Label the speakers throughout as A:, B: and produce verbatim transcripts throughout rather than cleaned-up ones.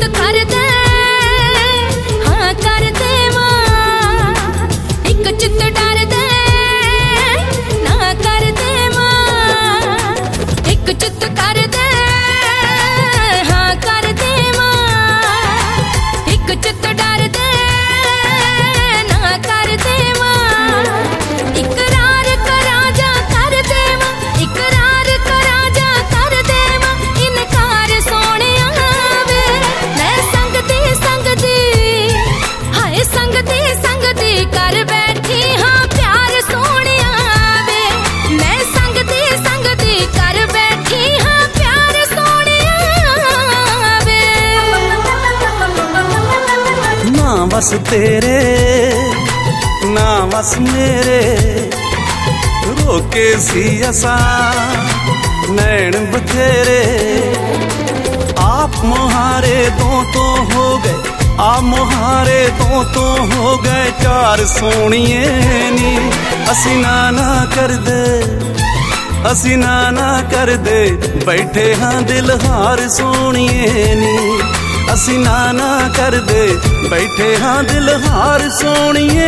A: चित कर दे हाँ कर दे मां एक चित डर दे ना कर दे मां एक चित कर दे हाँ कर दे मां एक चित डर दे ना कर दे मां इकरार करा जा कर दे मां इकरार करा जा कर दे मां इनकार सोने आवे मैं संगती संगती हाय संगती संगती कर बैठी हाँ प्यार सोने आवे मैं संगती संगती कर बैठी हाँ प्यार सोने आवे
B: ना बस तेरे ना बस मेरे रोके सी असा नैन बथेरे आप मुहारे दो तो हो गए आप मुहारे दो तो हो गए चार सोनिए नी असी ना ना कर दे असी ना ना कर दे बैठे हाँ दिल हार सोनिए नी असी ना ना कर दे बैठे हाँ दिल हार सोनिए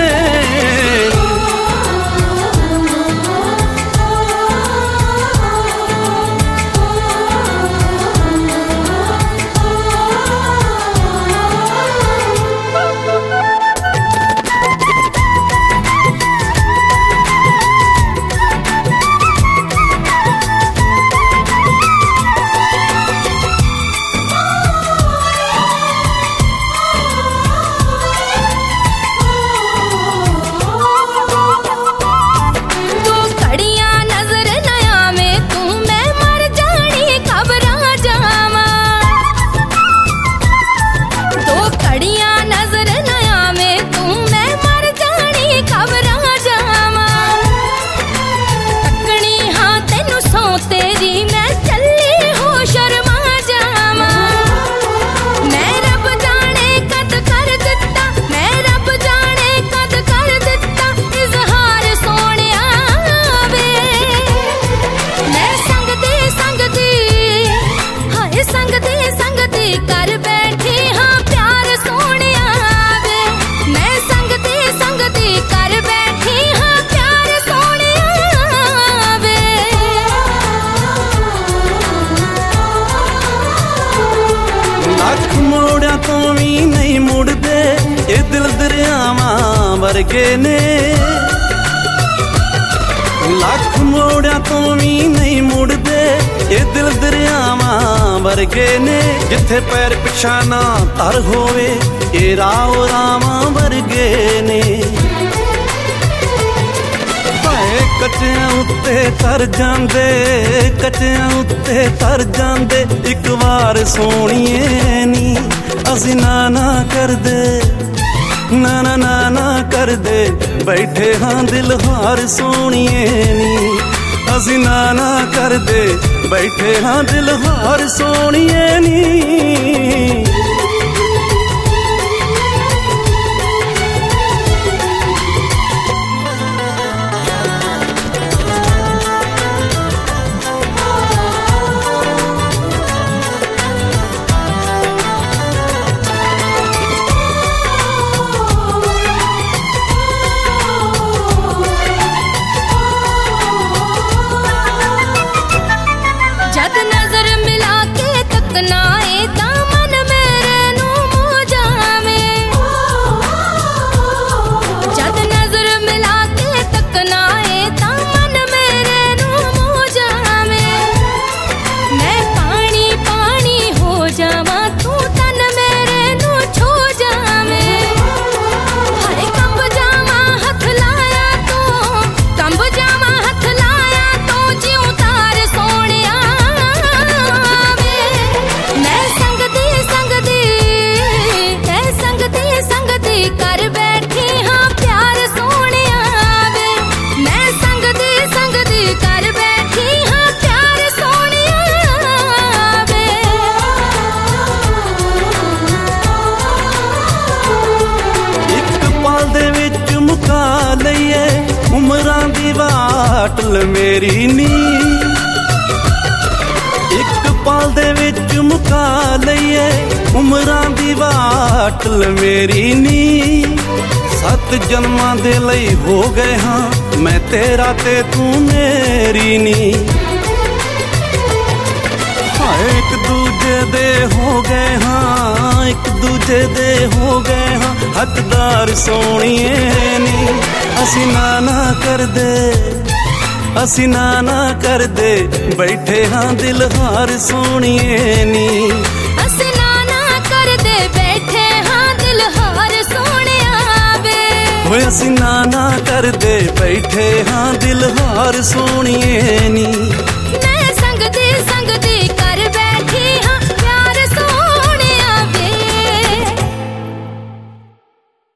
B: तो भी नहीं मुड़दे ये दिल दरियावां वर्गे ने लख मोड़ा तो भी नहीं मुड़दे ये दिल दरियावां वर्गे ने जिथे पैर पिछा ना तर होवे ये राव रावां वर्गे ने कच्चियां उत्ते तर जांदे कच्चियां उत्ते तर जांदे एक बार सोनिए नी असी ना ना कर दे ना ना ना ना कर दे बैठे हाँ दिल हार सोनिए नी असी ना ना कर दे बैठे हाँ दिल हार सोनिए नी पाटल मेरी नी एक पाल दे विच मुका लईए ਉਮਰਾਂ ਦੀ ਵਾਟ ਮੇਰੀ ਨੀ ਸੱਤ ਜਨਮਾਂ ਦੇ ਲਈ ਹੋ ਗਏ ਹਾਂ ਮੈਂ ਤੇਰਾ ਤੇ ਤੂੰ ਮੇਰੀ ਨੀ ਹਾਏ ਇੱਕ ਦੂਜੇ ਦੇ ਹੋ ਗਏ ਹਾਂ ਇੱਕ ਦੂਜੇ ਦੇ ਹੋ ਗਏ ਹਾਂ ਹੱਕਦਾਰ ਸੋਹਣੀਏ ਨੀ ਅਸੀਂ ਨਾ ਨਾ ਕਰਦੇ ਅਸੀਂ ਨਾ ਨਾ ਕਰਦੇ ਬੈਠੇ ਹਾਂ ਦਿਲ ਹਾਰ ਸੋਹਣੀਏ ਨੀ
A: ਅਸੀਂ ਨਾ ਨਾ ਕਰਦੇ ਬੈਠੇ ਹਾਂ ਦਿਲ ਹਾਰ ਸੋਹਣਿਆ ਵੇ
B: ਓਏ ਅਸੀਂ ਨਾ ਨਾ ਕਰਦੇ ਬੈਠੇ ਹਾਂ ਦਿਲ ਹਾਰ ਸੋਹਣੀਏ ਨੀ